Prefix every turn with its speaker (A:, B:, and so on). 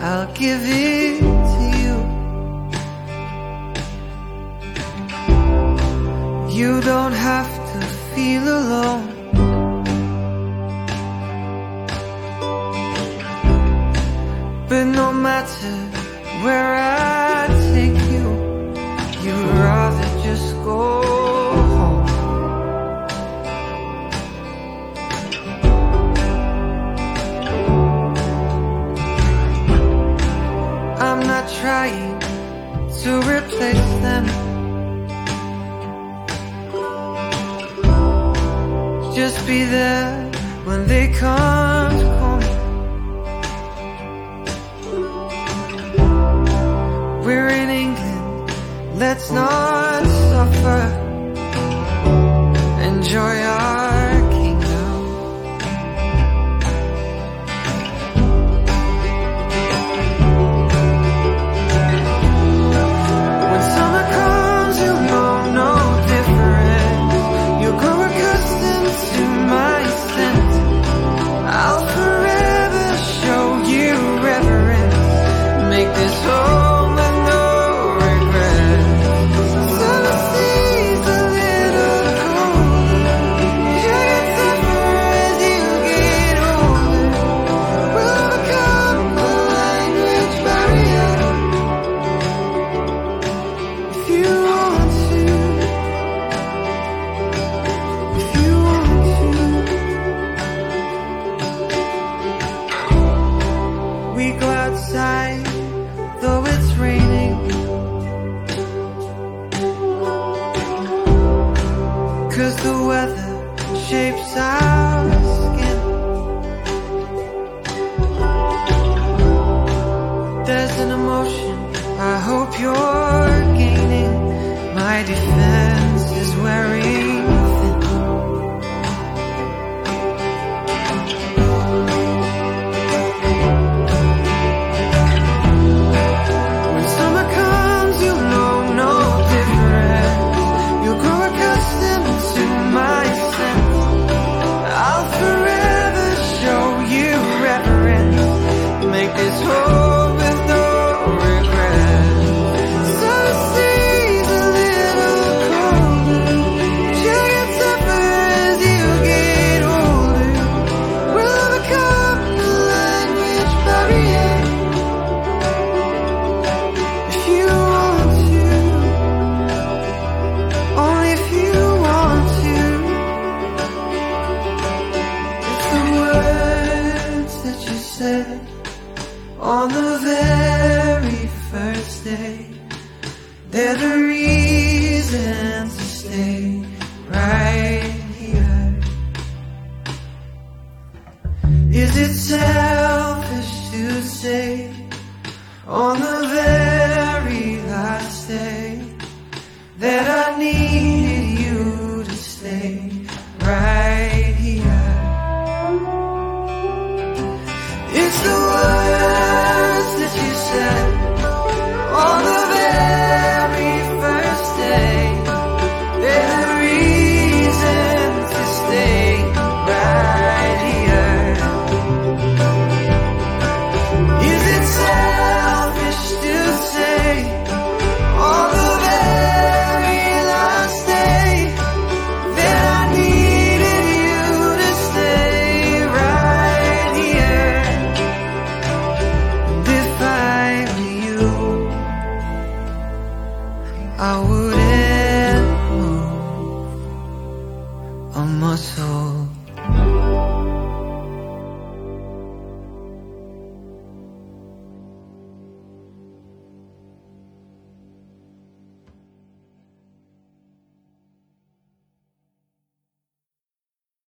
A: I'll give it to you. You don't have to feel alone. But no matter where I take you, you'd rather just go home. I'm not trying to replace them, just be there when they can't come. We're in England, let's not suffer. Enjoy our kingdom. When summer comes, you'll know no difference. You'll grow accustomed to my scent. I'll forever show you reverence. Make this home. We go outside, though it's raining, 'cause the weather shapes our skin. There's an emotion I hope you're gaining. My defense is wearing thin. On the very first day, they're the reason to stay right here. Is it selfish to say on the very last day that I needed you to stay right here? It's the words that you said on the very first day. They're the reason to stay right here. Is it selfish to say on the very last day that I needed you to stay right here? I wouldn't move a muscle.